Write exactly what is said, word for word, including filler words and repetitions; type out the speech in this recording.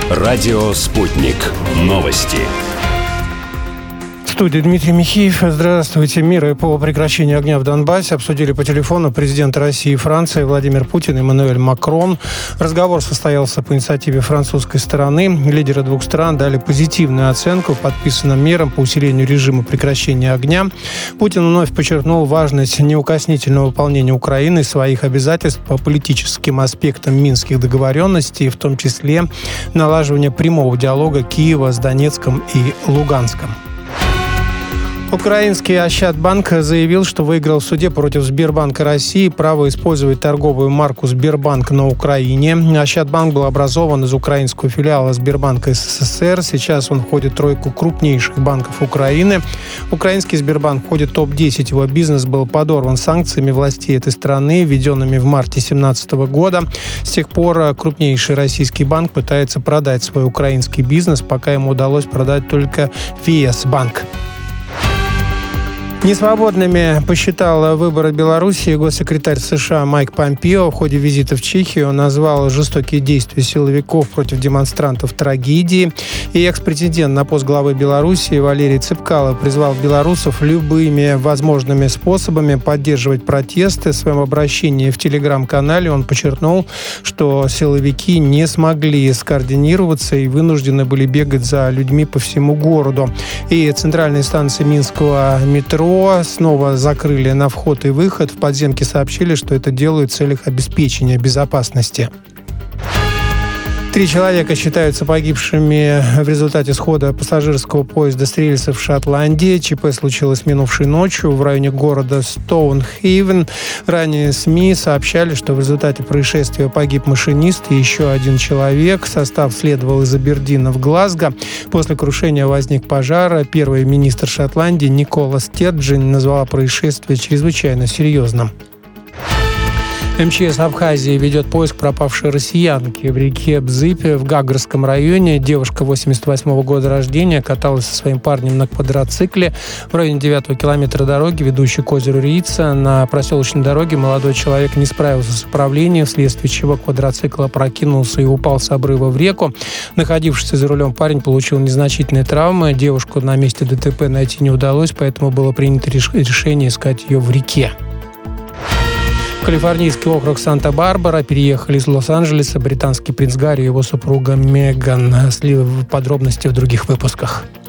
Радио «Спутник». Новости. В студии Дмитрий Михеев. Здравствуйте. Меры по прекращению огня в Донбассе обсудили по телефону президенты России и Франции Владимир Путин и Эммануэль Макрон. Разговор состоялся по инициативе французской стороны. Лидеры двух стран дали позитивную оценку подписанным мерам по усилению режима прекращения огня. Путин вновь подчеркнул важность неукоснительного выполнения Украины своих обязательств по политическим аспектам минских договоренностей, в том числе налаживание прямого диалога Киева с Донецком и Луганском. Украинский Ощадбанк заявил, что выиграл в суде против Сбербанка России право использовать торговую марку «Сбербанк» на Украине. Ощадбанк был образован из украинского филиала Сбербанка СССР. Сейчас он входит в тройку крупнейших банков Украины. Украинский Сбербанк входит в топ десять. Его бизнес был подорван санкциями властей этой страны, введенными в марте две тысячи семнадцатого года. С тех пор крупнейший российский банк пытается продать свой украинский бизнес, пока ему удалось продать только ВС-банк. Несвободными посчитал выборы Белоруссии госсекретарь США Майк Помпео. В ходе визита в Чехию он назвал жестокие действия силовиков против демонстрантов трагедией. И экс-претендент на пост главы Белоруссии Валерий Цепкало призвал белорусов любыми возможными способами поддерживать протесты. В своем обращении в телеграм-канале он подчеркнул, что силовики не смогли скоординироваться и вынуждены были бегать за людьми по всему городу. И центральные станции минского метро снова закрыли на вход и выход. В подземке сообщили, что это делают в целях обеспечения безопасности. Три человека считаются погибшими в результате схода пассажирского поезда с рельсов в Шотландии. ЧП случилось минувшей ночью в районе города Стоунхейвен. Ранее СМИ сообщали, что в результате происшествия погиб машинист и еще один человек. Состав следовал из Абердина в Глазго. После крушения возник пожар. Первый министр Шотландии Никола Стерджин назвала происшествие чрезвычайно серьезным. МЧС Абхазии ведет поиск пропавшей россиянки в реке Бзыпе в Гагарском районе. Девушка восемьдесят восьмого года рождения каталась со своим парнем на квадроцикле в районе девятого километра дороги, ведущей к озеру Рица. На проселочной дороге молодой человек не справился с управлением, вследствие чего квадроцикл опрокинулся и упал с обрыва в реку. Находившийся за рулем парень получил незначительные травмы. Девушку на месте ДТП найти не удалось, поэтому было принято решение искать ее в реке. Калифорнийский округ Санта-Барбара переехали из Лос-Анджелеса британский принц Гарри и его супруга Меган. Подробности в других выпусках.